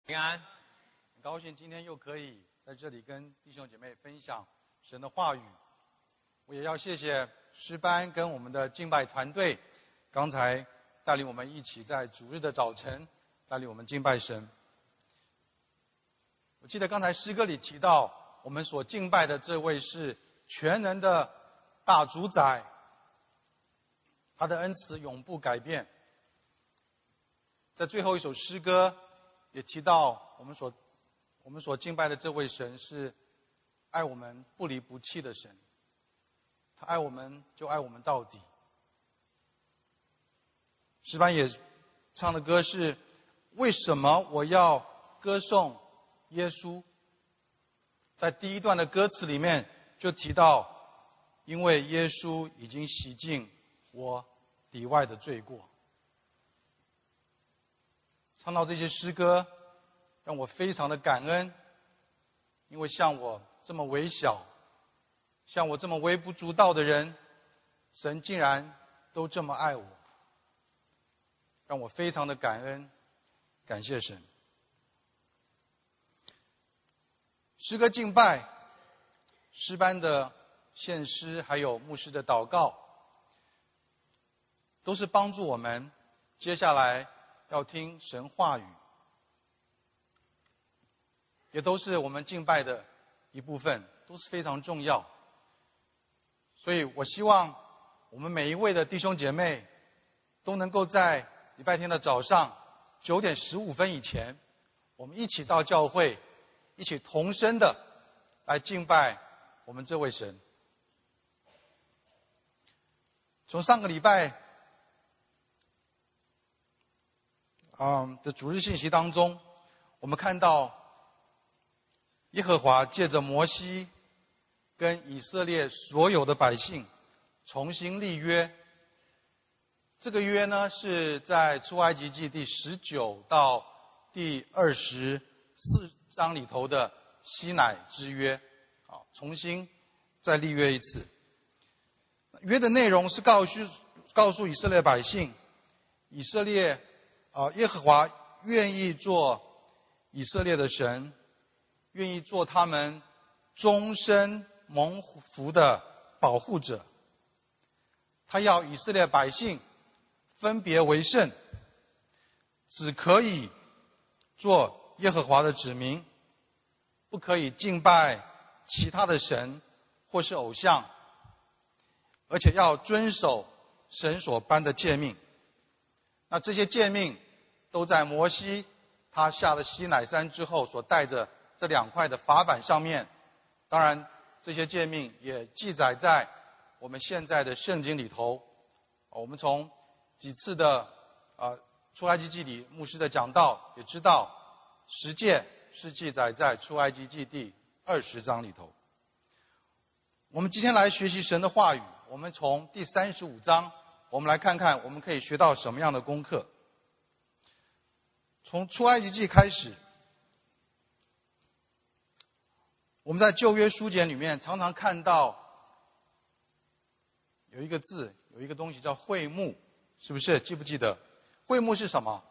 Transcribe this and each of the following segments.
平安，很高兴今天又可以在这里跟弟兄姐妹分享神的话语。我也要谢谢诗班跟我们的敬拜团队，刚才带领我们一起在主日的早晨带领我们敬拜神。我记得刚才诗歌里提到，我们所敬拜的这位是全能的大主宰，他的恩慈永不改变。在最后一首诗歌也提到，我们所敬拜的这位神是爱我们不离不弃的神，他爱我们就爱我们到底。诗班也唱的歌是为什么我要歌颂耶稣，在第一段的歌词里面就提到，因为耶稣已经洗净我里外的罪过。唱到这些诗歌让我非常的感恩，因为像我这么微小，像我这么微不足道的人，神竟然都这么爱我，让我非常的感恩，感谢神。诗歌敬拜、诗班的献诗，还有牧师的祷告，都是帮助我们接下来要听神话语，也都是我们敬拜的一部分，都是非常重要。所以我希望我们每一位的弟兄姐妹都能够在礼拜天的早上9点15分以前，我们一起到教会，一起同声的来敬拜我们这位神。从上个礼拜的主日信息当中，我们看到耶和华借着摩西跟以色列所有的百姓重新立约。这个约呢，是在出埃及记第19到第24章里头的西乃之约，重新再立约一次。约的内容是告诉以色列百姓，耶和华愿意做以色列的神，愿意做他们终身蒙福的保护者。他要以色列百姓分别为圣，只可以做耶和华的子民，不可以敬拜其他的神或是偶像，而且要遵守神所颁的诫命。那这些诫命都在摩西他下了西乃山之后所带着这2块的法版上面。当然这些诫命也记载在我们现在的圣经里头。我们从几次的出埃及记里牧师的讲道也知道10诫是记载在出埃及记第20章里头。我们今天来学习神的话语，我们从第35章，我们来看看我们可以学到什么样的功课。从出埃及记开始，我们在旧约书简里面常常看到有一个字，有一个东西叫会幕，是不是？记不记得？会幕是什么？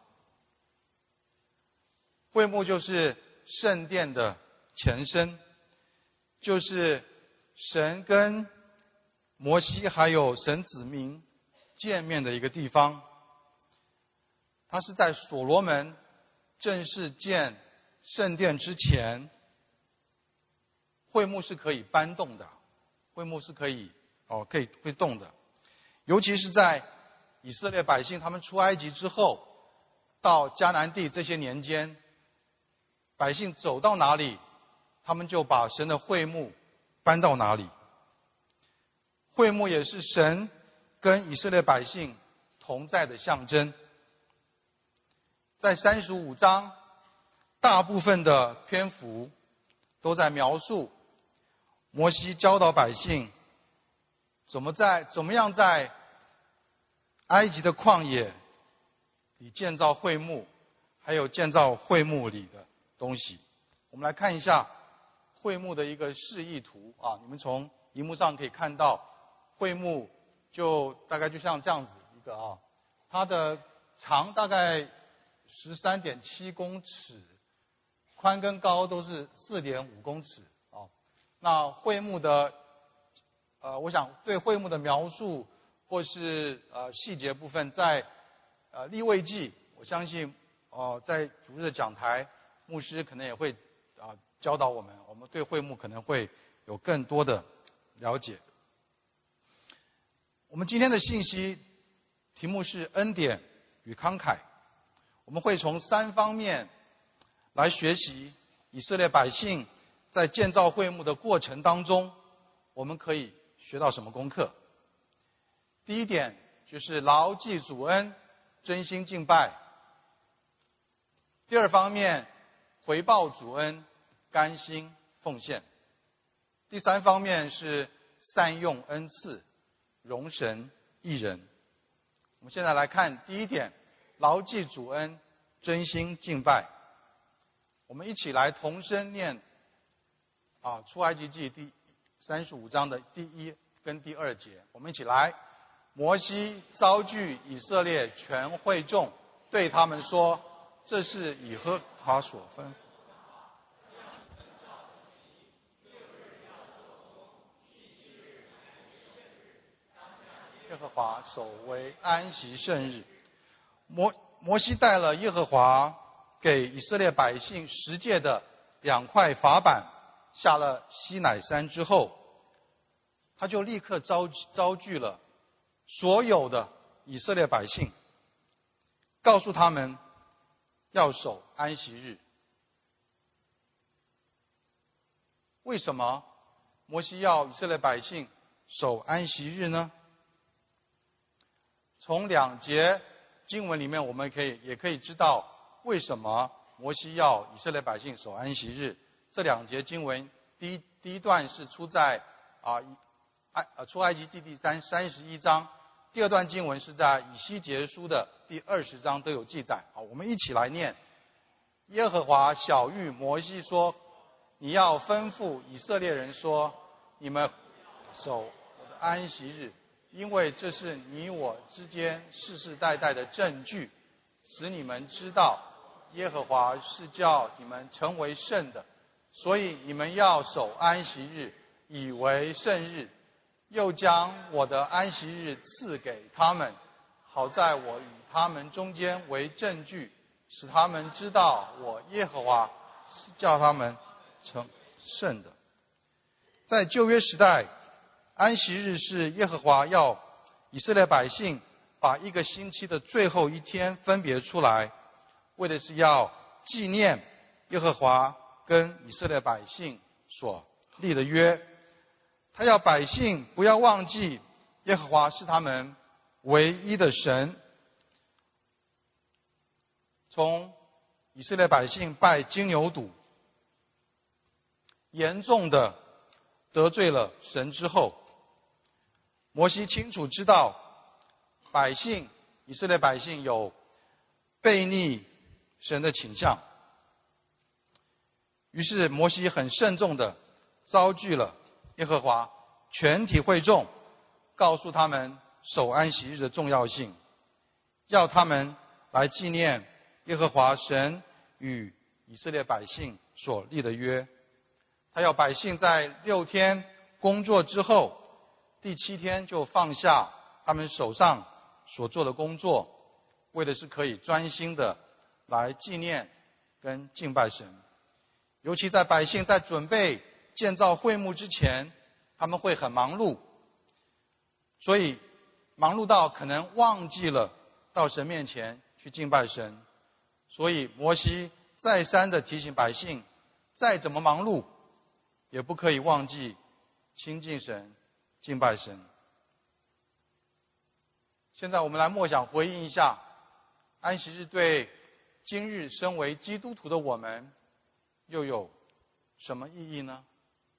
会幕就是圣殿的前身，就是神跟摩西还有神子民见面的一个地方。它是在所罗门正式建圣殿之前，会幕是可以搬动的，会幕是可以会动的。尤其是在以色列百姓他们出埃及之后，到迦南地这些年间，百姓走到哪里，他们就把神的会幕搬到哪里。会幕也是神跟以色列百姓同在的象征。在35章，大部分的篇幅都在描述摩西教导百姓怎么样在埃及的旷野里建造会幕，还有建造会幕里的东西。我们来看一下会幕的一个示意图你们从荧幕上可以看到，会幕就大概就像这样子一个它的长大概13.7公尺， 宽跟高都是4.5公尺啊。那会幕的我想对会幕的描述或是细节部分，在利未记，我相信在主日的讲台，牧师可能也会教导我们对会幕可能会有更多的了解。我们今天的信息题目是恩典与慷慨，我们会从3方面来学习以色列百姓在建造会幕的过程当中，我们可以学到什么功课。第一点就是牢记主恩，真心敬拜。第二方面，回报主恩，甘心奉献。第三方面是善用恩赐，容神益人。我们现在来看第一点，牢记主恩，真心敬拜。我们一起来同声念出埃及记第35章的第1跟第2节。我们一起来。摩西召聚以色列全会众，对他们说：这是耶和华所吩咐。耶和华守为安息圣日。摩西带了耶和华给以色列百姓10诫的2块法板，下了西乃山之后，他就立刻召聚了所有的以色列百姓，告诉他们要守安息日。为什么摩西要以色列百姓守安息日呢？从2节经文里面，我们也可以知道为什么摩西要以色列百姓守安息日。这2节经文，第一段是出在出埃及记第31章，第2段经文是在以西结书的第20章都有记载。好，我们一起来念。耶和华晓谕摩西说：你要吩咐以色列人说，你们守我的安息日，因为这是你我之间世世代代的证据，使你们知道耶和华是叫你们成为圣的，所以你们要守安息日，以为圣日。又将我的安息日赐给他们，好在我与他们中间为证据，使他们知道我耶和华是叫他们成圣的。在旧约时代，安息日是耶和华要以色列百姓把1个星期的最后1天分别出来，为的是要纪念耶和华跟以色列百姓所立的约。他要百姓不要忘记耶和华是他们唯一的神。从以色列百姓拜金牛犊，严重的得罪了神之后，摩西清楚知道以色列百姓有悖逆神的倾向，于是摩西很慎重的召聚了耶和华全体会众，告诉他们守安息日的重要性，要他们来纪念耶和华神与以色列百姓所立的约。他要百姓在6天工作之后，第7天就放下他们手上所做的工作，为的是可以专心的来纪念跟敬拜神。尤其在百姓在准备建造会幕之前，他们会很忙碌，所以忙碌到可能忘记了到神面前去敬拜神。所以摩西再三的提醒百姓，再怎么忙碌也不可以忘记亲近神、敬拜神。现在我们来默想回应一下，安息日对今日身为基督徒的我们又有什么意义呢？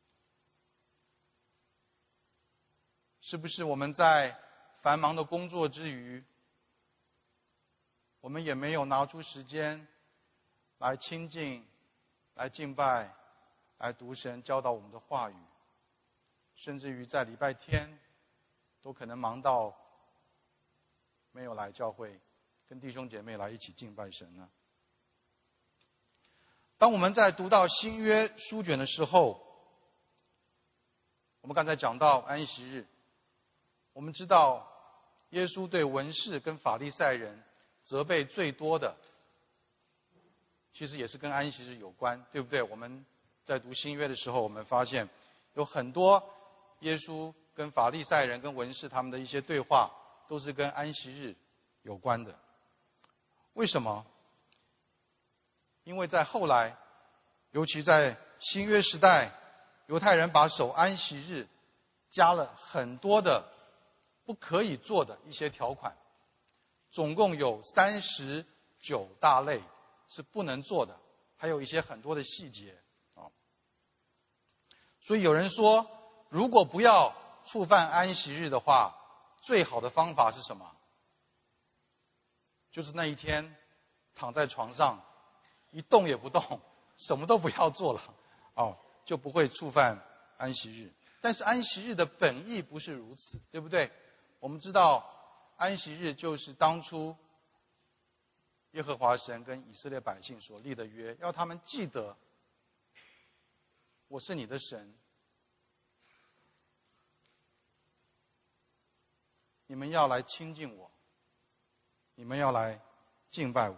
是不是我们在繁忙的工作之余，我们也没有拿出时间来亲近、来敬拜、来读神教导我们的话语，甚至于在礼拜天都可能忙到没有来教会跟弟兄姐妹来一起敬拜神呢？ 当我们在读到新约书卷的时候，我们刚才讲到安息日，我们知道耶稣对文士跟法利赛人责备最多的，其实也是跟安息日有关，对不对？我们在读新约的时候，我们发现有很多耶稣跟法利赛人跟文士他们的一些对话，都是跟安息日有关的。为什么？因为在后来，尤其在新约时代，犹太人把守安息日加了很多的不可以做的一些条款，总共有39大类是不能做的，还有一些很多的细节啊。所以有人说，如果不要触犯安息日的话，最好的方法是什么？就是那一天躺在床上一动也不动，什么都不要做了，就不会触犯安息日。但是安息日的本意不是如此，对不对？我们知道安息日就是当初耶和华神跟以色列百姓所立的约，要他们记得我是你的神，你们要来亲近我，你们要来敬拜我。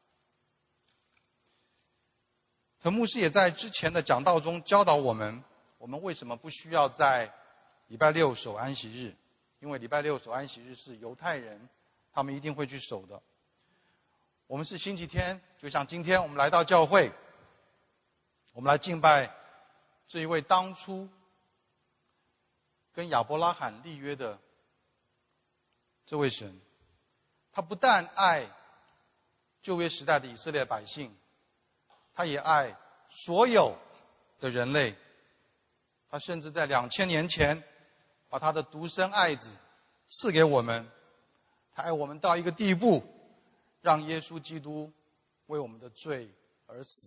陈牧师也在之前的讲道中教导我们为什么不需要在礼拜六守安息日，因为礼拜六守安息日是犹太人他们一定会去守的。我们是星期天，就像今天我们来到教会，我们来敬拜这一位当初跟亚伯拉罕立约的这位神。他不但爱旧约时代的以色列百姓，他也爱所有的人类。他甚至在2000年前把他的独生爱子赐给我们。他爱我们到一个地步，让耶稣基督为我们的罪而死，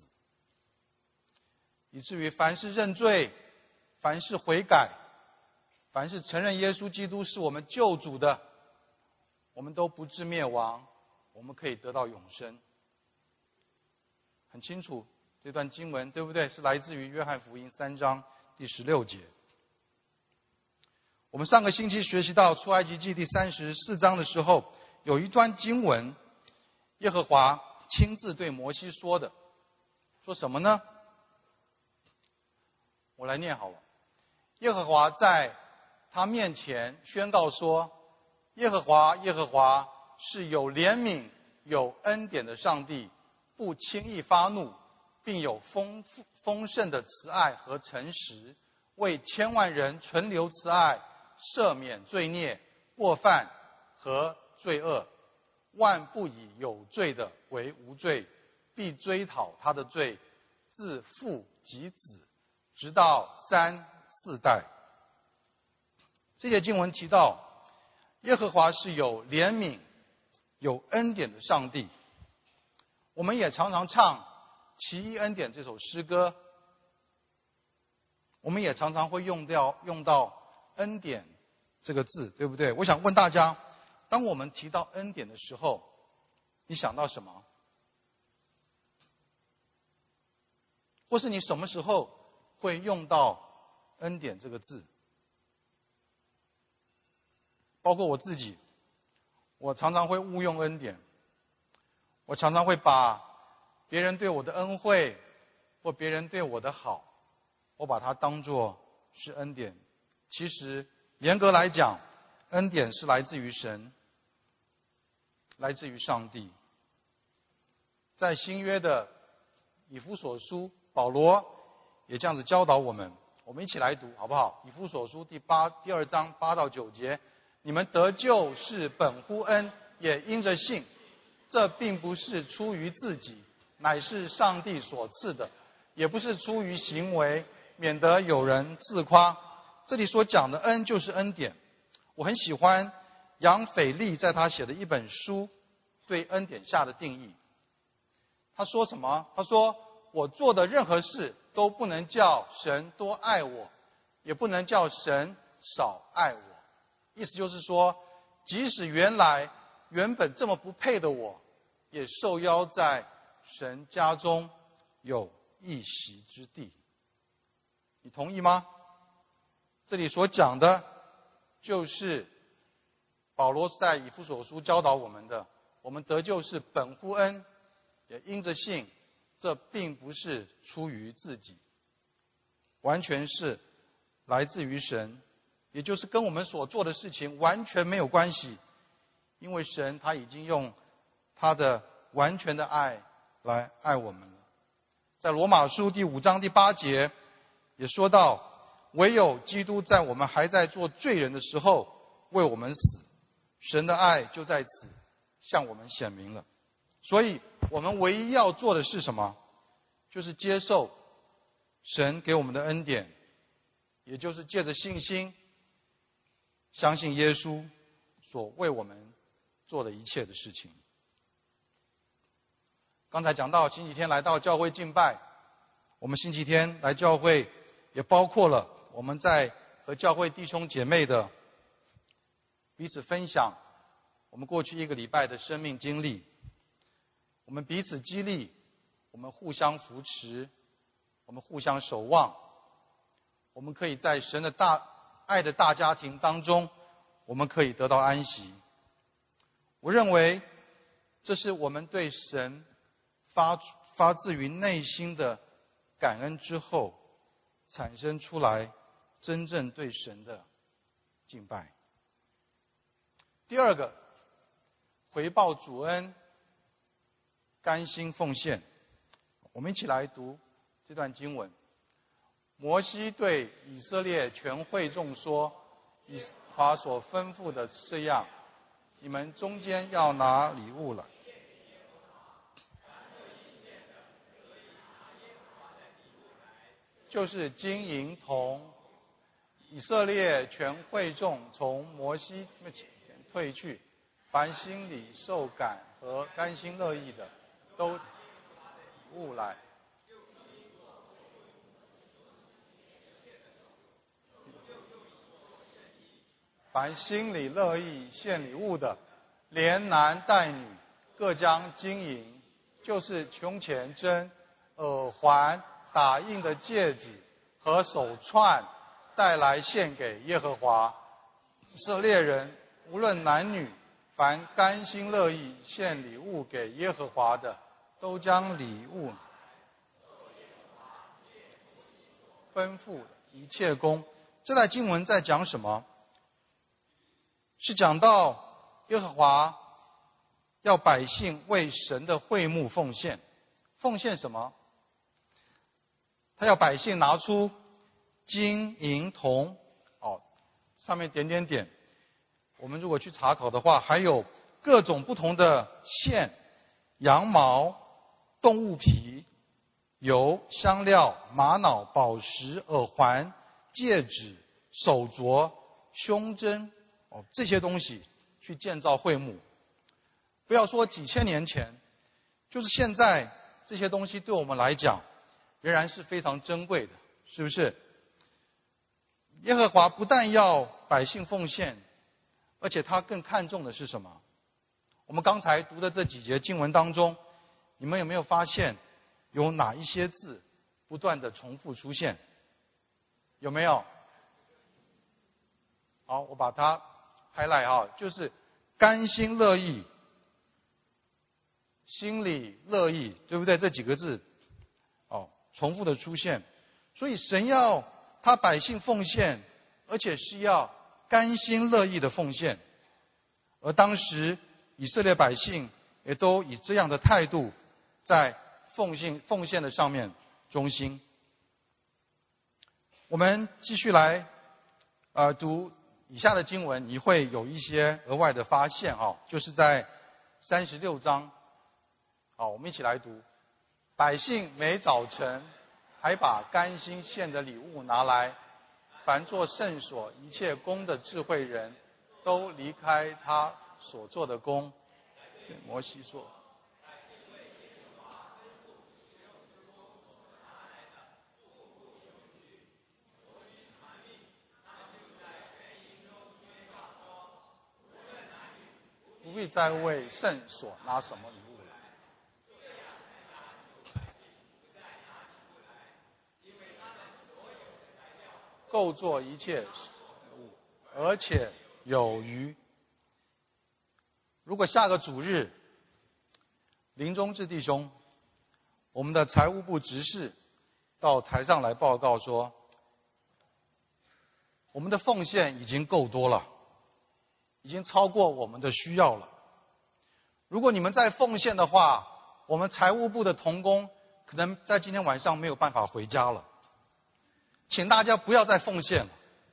以至于凡是认罪，凡是悔改，凡是承认耶稣基督是我们救主的，我们都不致灭亡，我们可以得到永生。很清楚这段经文，对不对？是来自于约翰福音3章第16节。我们上个星期学习到出埃及记第34章的时候，有一段经文，耶和华亲自对摩西说的，说什么呢？我来念好了。耶和华在他面前宣告说，耶和华，耶和华是有怜悯有恩典的上帝，不轻易发怒，并有丰盛的慈爱和诚实，为千万人存留慈爱，赦免罪孽、过犯和罪恶，万不以有罪的为无罪，必追讨他的罪，自父及子，直到3、4代。这节经文提到，耶和华是有怜悯、有恩典的上帝。我们也常常唱《奇异恩典》这首诗歌，我们也常常会用到恩典这个字，对不对？我想问大家，当我们提到恩典的时候，你想到什么？或是你什么时候会用到恩典这个字？包括我自己，我常常会误用恩典，我常常会把别人对我的恩惠或别人对我的好，我把它当作是恩典。其实严格来讲，恩典是来自于神，来自于上帝。在新约的以弗所书，保罗也这样子教导我们，我们一起来读好不好？以弗所书第2章8到9节，你们得救是本乎恩，也因着信。这并不是出于自己，乃是上帝所赐的，也不是出于行为，免得有人自夸。这里所讲的恩就是恩典。我很喜欢杨斐利在他写的一本书对恩典下的定义。他说什么？他说，我做的任何事都不能叫神多爱我，也不能叫神少爱我。意思就是说，即使原本这么不配的我，也受邀在神家中有一席之地。你同意吗？这里所讲的就是保罗在以弗所书教导我们的，我们得救是本乎恩，也因着信，这并不是出于自己，完全是来自于神，也就是跟我们所做的事情完全没有关系，因为神他已经用他的完全的爱来爱我们了。在罗马书第5章第8节也说到，唯有基督在我们还在做罪人的时候为我们死，神的爱就在此向我们显明了。所以我们唯一要做的是什么？就是接受神给我们的恩典，也就是借着信心相信耶稣所为我们做的一切的事情。刚才讲到星期天来到教会敬拜，我们星期天来教会也包括了我们在和教会弟兄姐妹的彼此分享我们过去1个礼拜的生命经历，我们彼此激励，我们互相扶持，我们互相守望，我们可以在神的爱的大家庭当中，我们可以得到安息。我认为这是我们对神发自于内心的感恩之后产生出来真正对神的敬拜。第二个，回报主恩，甘心奉献。我们一起来读这段经文。摩西对以色列全会众说，以耶和华所吩咐的这样，你们中间要拿礼物来，就是金银铜。以色列全会众从摩西面前退去，凡心里受感和甘心乐意的，都礼物来。凡心里乐意献礼物的，连男带女，各将金银，就是胸前针、耳环、打印的戒指和手串，带来献给耶和华。以色列人无论男女，凡甘心乐意献礼物给耶和华的，都将礼物吩咐一切功。这段经文在讲什么？是讲到耶和华要百姓为神的会幕奉献。奉献什么？他要百姓拿出金银铜，上面点点点。我们如果去查考的话，还有各种不同的线、羊毛、动物皮、油、香料、玛瑙、宝石、耳环、戒指、手镯、胸针，这些东西去建造会幕。不要说几千年前，就是现在，这些东西对我们来讲仍然是非常珍贵的，是不是？耶和华不但要百姓奉献，而且他更看重的是什么？我们刚才读的这几节经文当中，你们有没有发现有哪一些字不断的重复出现？有没有？好，我把它highlight就是甘心乐意、心里乐意，对不对？这几个字重复的出现。所以神要他百姓奉献，而且是要甘心乐意的奉献。而当时以色列百姓也都以这样的态度在奉献的上面忠心。我们继续来读以下的经文，你会有一些额外的发现就是在36章。我们一起来读。百姓每早晨还把甘心献的礼物拿来，凡做圣所一切工的智慧人，都离开他所做的工。对摩西说，不必再为圣所拿什么礼物来。 够做一切事物，而且有余。如果下个主日，林中志弟兄，我们的财务部执事到台上来报告说，我们的奉献已经够多了，已经超过我们的需要了。如果你们再奉献的话，我们财务部的同工可能在今天晚上没有办法回家了，请大家不要再奉献了。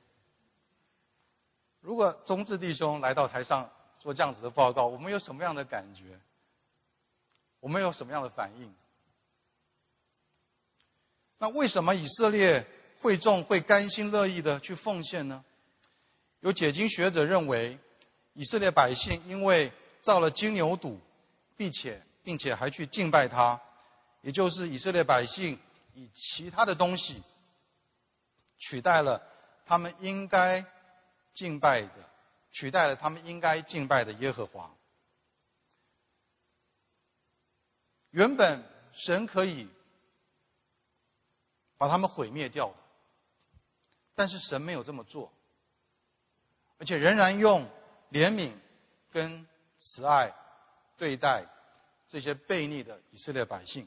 如果中志弟兄来到台上做这样子的报告，我们有什么样的感觉？我们有什么样的反应？那为什么以色列会众会甘心乐意的去奉献呢？有解经学者认为，以色列百姓因为造了金牛犊，并且还去敬拜他，也就是以色列百姓以其他的东西取代了他们应该敬拜的耶和华。原本神可以把他们毁灭掉的，但是神没有这么做，而且仍然用怜悯跟慈爱对待这些悖逆的以色列百姓。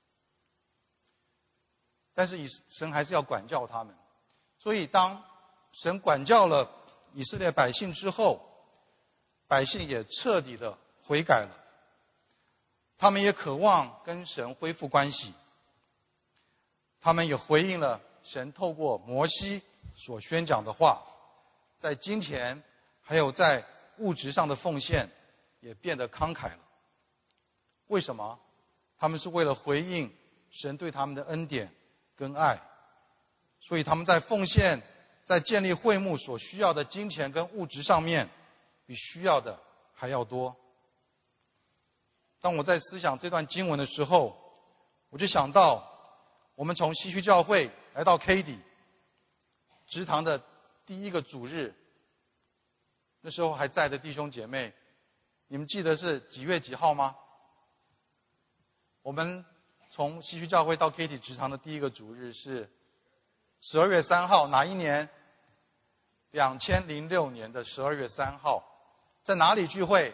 但是神还是要管教他们，所以当神管教了以色列百姓之后，百姓也彻底的悔改了，他们也渴望跟神恢复关系，他们也回应了神透过摩西所宣讲的话，在金钱还有在物质上的奉献也变得慷慨了。为什么？他们是为了回应神对他们的恩典跟爱，所以他们在奉献、在建立会幕所需要的金钱跟物质上面，比需要的还要多。当我在思想这段经文的时候，我就想到我们从西区教会来到 Katy 职堂的第一个主日，那时候还在的弟兄姐妹，你们记得是几月几号吗？我们从西区教会到 Katy 职堂的第一个主日是12月3号，哪一年？2006年的12月3号，在哪里聚会？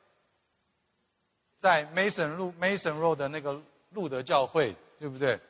在 Mason Road 的那个路德教会，对不对？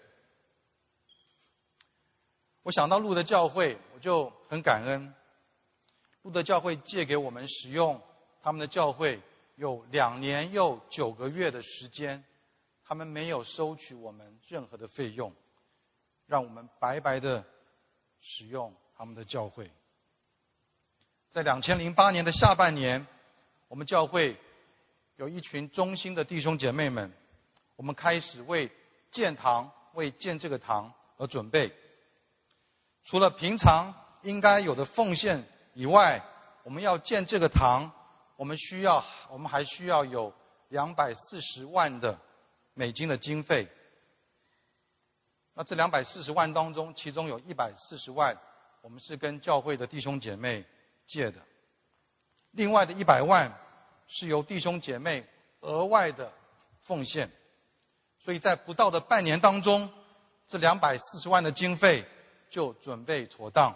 我想到路德教会，我就很感恩。路德教会借给我们使用他们的教会有2年又9个月的时间，他们没有收取我们任何的费用，让我们白白的使用他们的教会。在2008年的下半年，我们教会有一群忠心的弟兄姐妹们，我们开始为建堂、为建这个堂而准备。除了平常应该有的奉献以外，我们要建这个堂，我们还需要有240万的美金的经费。那这240万当中，其中有140万，我们是跟教会的弟兄姐妹借的，另外的100万是由弟兄姐妹额外的奉献。所以在不到的半年当中，这240万的经费就准备妥当。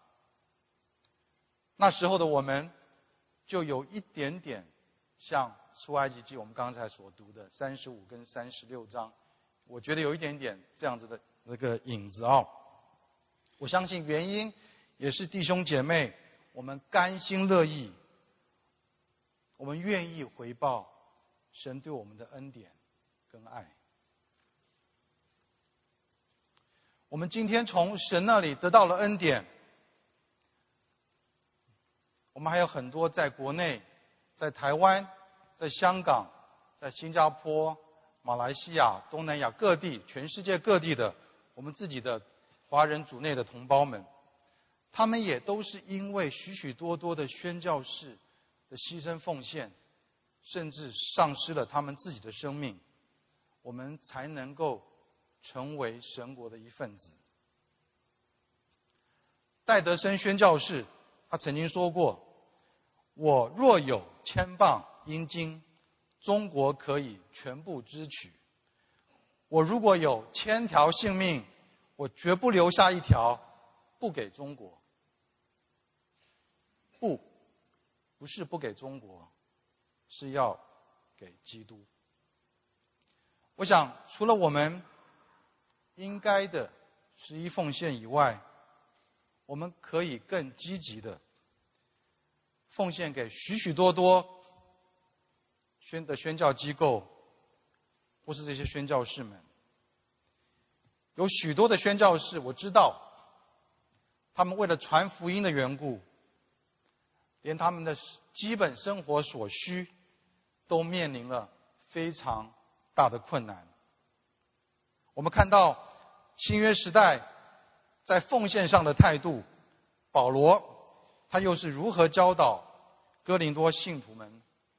那时候的我们就有一点点像出埃及记我们刚才所读的35跟36章，我觉得有一点点这样子的那个影子哦。我相信原因也是弟兄姐妹我们甘心乐意，我们愿意回报神对我们的恩典跟爱。我们今天从神那里得到了恩典，我们还有很多在国内、在台湾、在香港、在新加坡、马来西亚、东南亚各地、全世界各地的我们自己的华人主内的同胞们，他们也都是因为许许多多的宣教士的牺牲奉献，甚至丧失了他们自己的生命，我们才能够成为神国的一份子。戴德生宣教士他曾经说过，我若有1000磅阴金，中国可以全部支取；我如果有1000条性命，我绝不留下一条不给中国，不是不给中国，是要给基督。我想，除了我们应该的11奉献以外，我们可以更积极的奉献给许许多多宣教机构，或是这些宣教士们。有许多的宣教士，我知道，他们为了传福音的缘故，连他们的基本生活所需都面临了非常大的困难。我们看到新约时代在奉献上的态度，保罗他又是如何教导哥林多信徒们。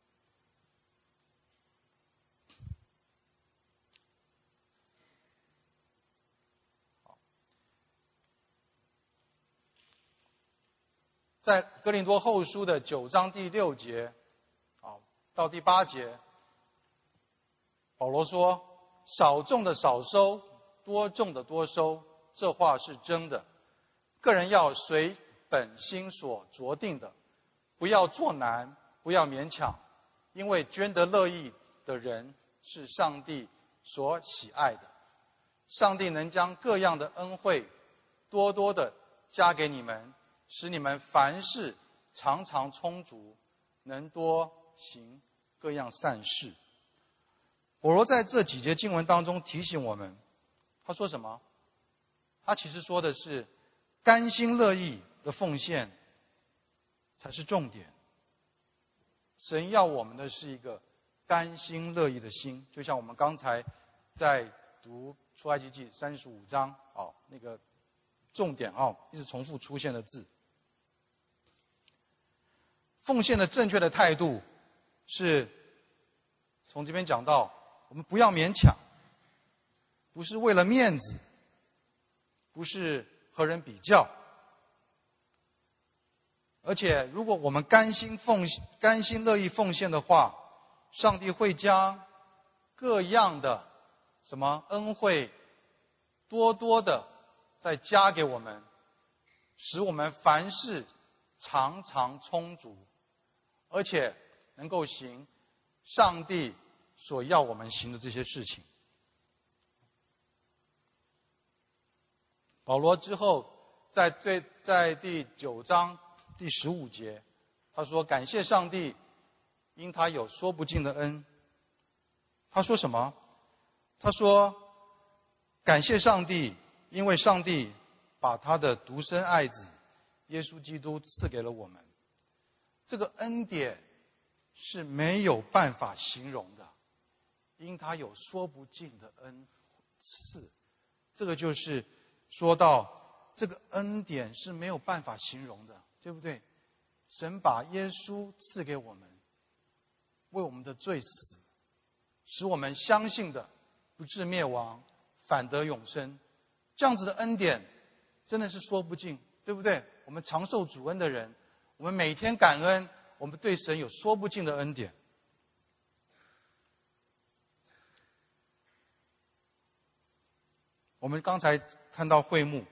在哥林多后书的9章第6节到第8节，保罗说：少种的少收，多种的多收，这话是真的。个人要随本心所酌定的，不要作难，不要勉强，因为捐得乐意的人是上帝所喜爱的。上帝能将各样的恩惠多多的加给你们，使你们凡事常常充足，能多行各样善事。保罗在这几节经文当中提醒我们，他说什么？他其实说的是甘心乐意的奉献才是重点。神要我们的是一个甘心乐意的心，就像我们刚才在读出埃及记35章那个重点一直重复出现的字。奉献的正确的态度是从这边讲到，我们不要勉强，不是为了面子，不是和人比较，而且如果我们甘心乐意奉献的话，上帝会将各样的恩惠多多的再加给我们，使我们凡事常常充足，而且能够行上帝所要我们行的这些事情。保罗之后在第9章第15节，他说：感谢上帝，因他有说不尽的恩。他说什么？他说感谢上帝，因为上帝把他的独生爱子耶稣基督赐给了我们。这个恩典是没有办法形容的，因他有说不尽的恩赐。这个就是说到这个恩典是没有办法形容的，对不对？神把耶稣赐给我们，为我们的罪死，使我们相信的不至灭亡，反得永生。这样子的恩典真的是说不尽，对不对？我们常受主恩的人，我们每天感恩，我们对神有说不尽的恩典。我们刚才看到会幕，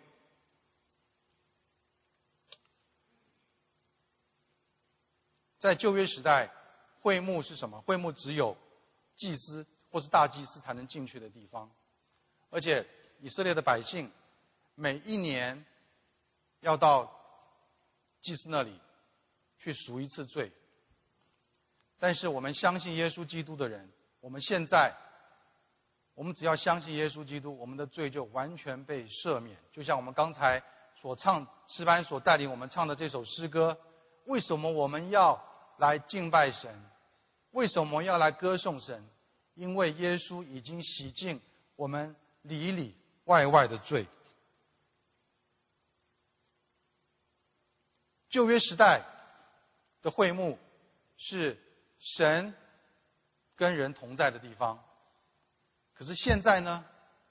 在旧约时代，会幕是什么？会幕只有祭司或是大祭司才能进去的地方，而且以色列的百姓每一年要到祭司那里去赎一次罪。但是我们相信耶稣基督的人，我们只要相信耶稣基督，我们的罪就完全被赦免。就像我们刚才所唱，诗班所带领我们唱的这首诗歌，为什么我们要来敬拜神？为什么要来歌颂神？因为耶稣已经洗净我们里里外外的罪。旧约时代的会幕是神跟人同在的地方，可是现在呢？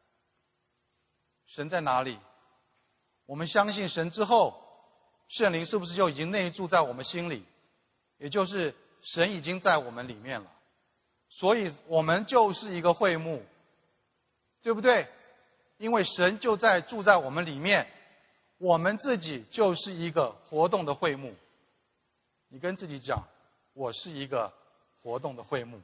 神在哪里？我们相信神之后，圣灵是不是就已经内住在我们心里？也就是神已经在我们里面了，所以我们就是一个会幕，对不对？因为神就住在我们里面， 我们自己就是一个活动的会幕。你跟自己讲，我是一个活动的会幕。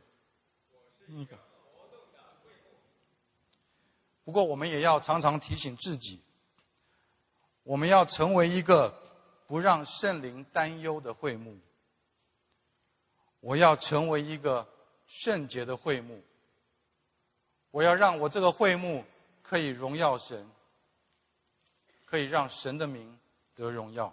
不过我们也要常常提醒自己，我们要成为一个不让圣灵担忧的会幕。我要成为一个圣洁的会幕。我要让我这个会幕可以荣耀神，可以让神的名得荣耀。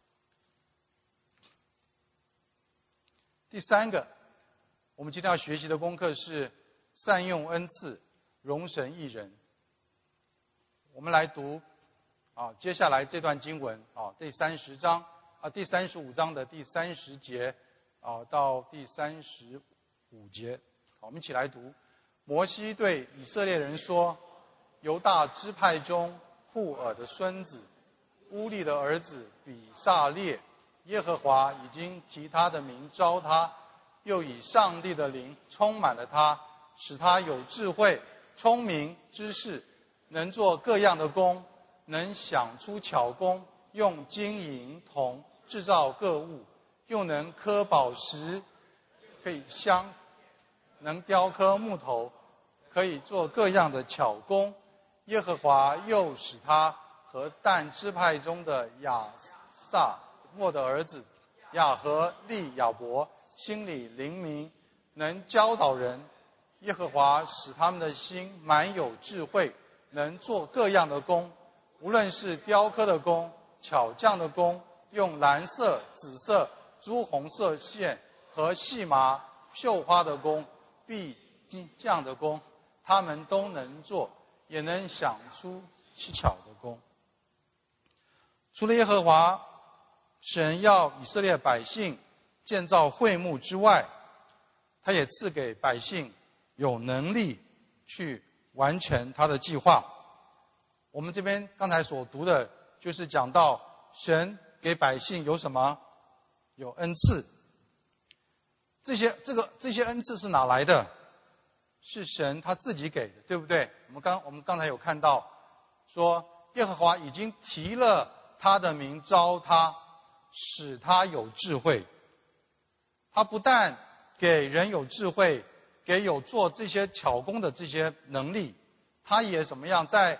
第三个，我们今天要学习的功课是善用恩赐，容神益人。我们来读接下来这段经文第30章第35章的第30节到第35节。我们一起来读。摩西对以色列人说：犹大支派中户尔的孙子乌利的儿子比撒列，耶和华已经提他的名召他，又以上帝的灵充满了他，使他有智慧、聪明、知识，能做各样的工，能想出巧工，用金银铜制造各物，又能刻宝石，可以能雕刻木头，可以做各样的巧工。耶和华又使他和但支派中的亚萨莫的儿子亚和利亚伯心里灵明，能教导人。耶和华使他们的心满有智慧，能做各样的工，无论是雕刻的工、巧匠的工，用蓝色、紫色、朱红色线和细麻绣花的工，必匠的工，他们都能做，也能想出奇巧的工。除了耶和华神要以色列百姓建造会幕之外，他也赐给百姓有能力去完成他的计划。我们这边刚才所读的就是讲到神给百姓有什么？有恩赐。这些恩赐是哪来的？是神他自己给的，对不对？我们刚才有看到说，耶和华已经提了他的名召他，使他有智慧。他不但给人有智慧，给有做这些巧工的这些能力，他也怎么样？在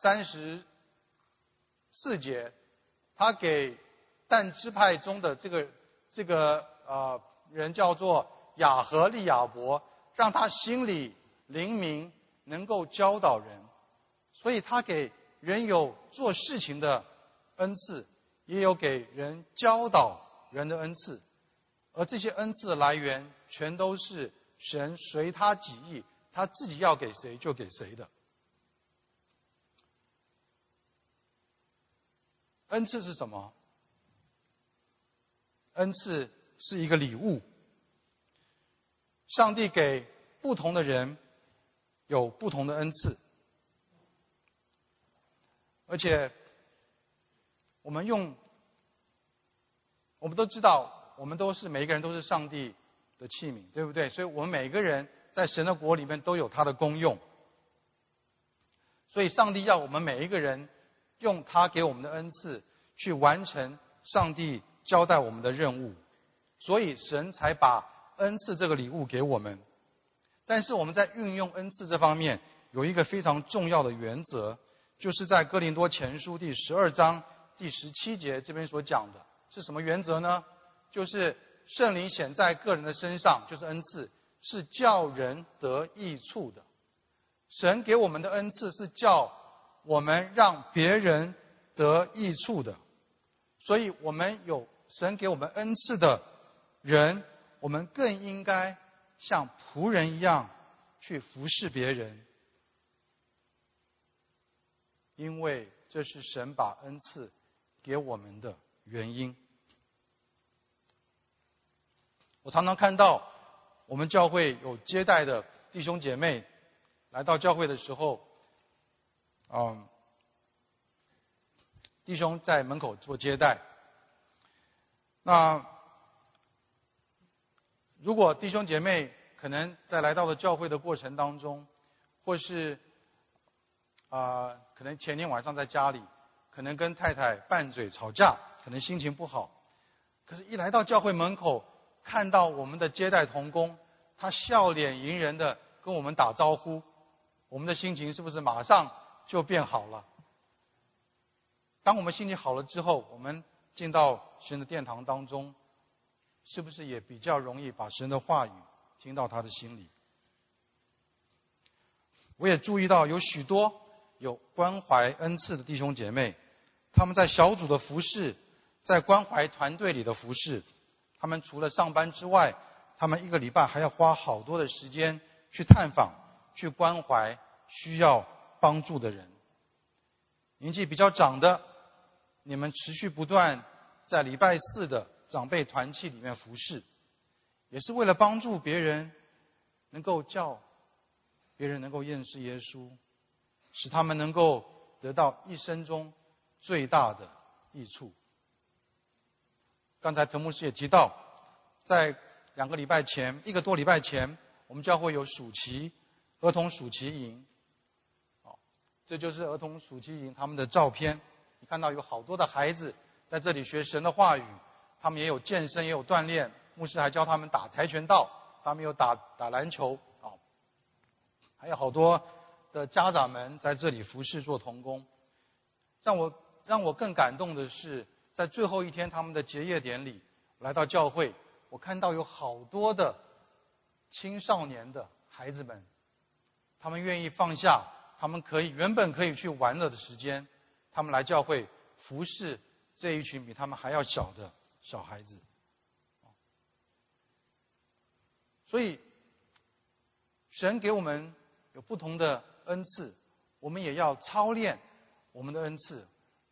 34节，他给但支派中的这个人叫做亚和利亚伯，让他心里灵明，能够教导人。所以他给人有做事情的恩赐，也有给人教导人的恩赐。而这些恩赐的来源，全都是神随他己意，他自己要给谁就给谁的。恩赐是什么？恩赐是一个礼物。上帝给不同的人有不同的恩赐，而且我们都知道，每一个人都是上帝的器皿，对不对？所以我们每个人在神的国里面都有他的功用。所以上帝要我们每一个人用他给我们的恩赐去完成上帝交代我们的任务，所以神才把恩赐这个礼物给我们。但是我们在运用恩赐这方面有一个非常重要的原则，就是在哥林多前书第12章第17节这边所讲的是什么原则呢？就是圣灵显在个人的身上，就是恩赐，是叫人得益处的。神给我们的恩赐是叫我们让别人得益处的。所以我们有神给我们恩赐的人，我们更应该像仆人一样去服侍别人，因为这是神把恩赐给我们的原因。我常常看到我们教会有接待的弟兄姐妹来到教会的时候，弟兄在门口做接待。那如果弟兄姐妹可能在来到了教会的过程当中，或是可能前天晚上在家里，可可能跟太太拌嘴吵架，可能心情不好。可是，一来到教会门口，看到我们的接待同工，他笑脸迎人的跟我们打招呼，我们的心情是不是马上就变好了？当我们心情好了之后，我们进到神的殿堂当中，是不是也比较容易把神的话语听到他的心里？我也注意到有许多有关怀恩赐的弟兄姐妹，他们在小组的服事，在关怀团队里的服事，他们除了上班之外，他们一个礼拜还要花好多的时间去探访，去关怀需要帮助的人。年纪比较长的，你们持续不断在礼拜4的长辈团契里面服事，也是为了帮助别人能够叫别人能够认识耶稣，使他们能够得到一生中最大的益处。刚才陈牧师也提到，在1个多礼拜前，我们教会有儿童暑期营。这就是儿童暑期营他们的照片。你看到有好多的孩子在这里学神的话语，他们也有健身，也有锻炼。牧师还教他们打跆拳道，他们有打篮球。还有好多的家长们在这里服侍做同工。让我更感动的是，在最后一天他们的结业典礼，我来到教会，我看到有好多的青少年的孩子们，他们愿意放下他们原本可以去玩乐的时间，他们来教会服侍这一群比他们还要小的小孩子。所以神给我们有不同的恩赐，我们也要操练我们的恩赐。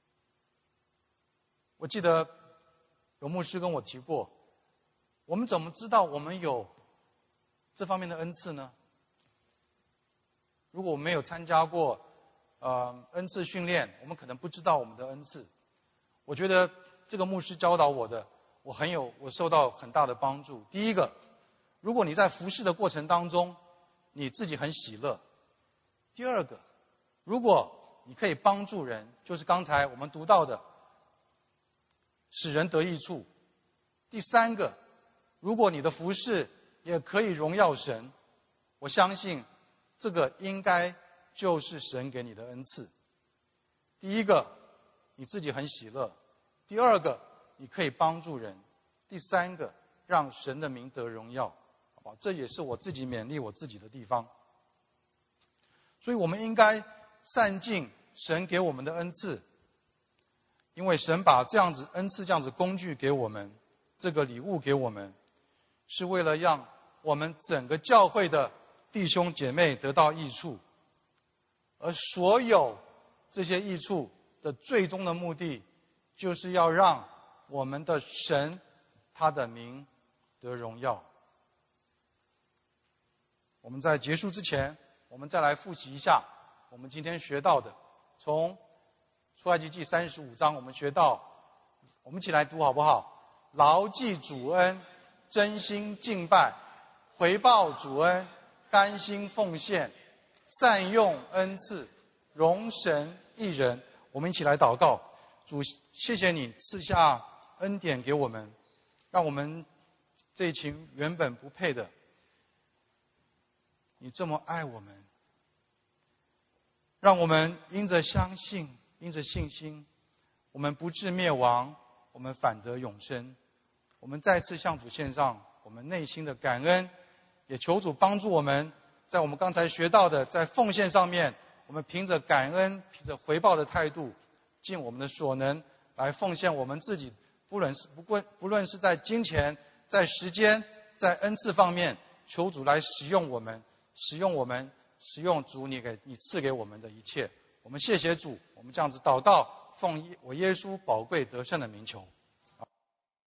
我记得有牧师跟我提过，我们怎么知道我们有这方面的恩赐呢？如果我们没有参加过恩赐训练，我们可能不知道我们的恩赐。我觉得这个牧师教导我的，我受到很大的帮助。第一个，如果你在服侍的过程当中，你自己很喜乐；第二个，如果你可以帮助人，就是刚才我们读到的，使人得益处；第三个，如果你的服侍也可以荣耀神，我相信这个应该就是神给你的恩赐。第一个，你自己很喜乐；第二个，你可以帮助人；第三个，让神的名得荣耀。好吧，这也是我自己勉励我自己的地方。所以我们应该善尽神给我们的恩赐，因为神把这样子恩赐、这样子工具给我们，这个礼物给我们，是为了让我们整个教会的弟兄姐妹得到益处，而所有这些益处的最终的目的，就是要让我们的神他的名得荣耀。我们在结束之前，我们再来复习一下我们今天学到的，从出埃及记35章我们学到，我们一起来读好不好？牢记主恩，真心敬拜，回报主恩，甘心奉献，善用恩赐，荣神益人。我们一起来祷告。主，谢谢你赐下恩典给我们，让我们这一群原本不配的，你这么爱我们，让我们因着相信，因着信心，我们不致灭亡，我们反得永生。我们再次向主献上我们内心的感恩，也求主帮助我们，在我们刚才学到的，在奉献上面，我们凭着感恩，凭着回报的态度，尽我们的所能来奉献我们自己，不论是在金钱、在时间、在恩赐方面，求主来使用我们，使用主你赐给我们的一切。我们谢谢主，我们这样子祷告，奉我耶稣宝贵得胜的名求，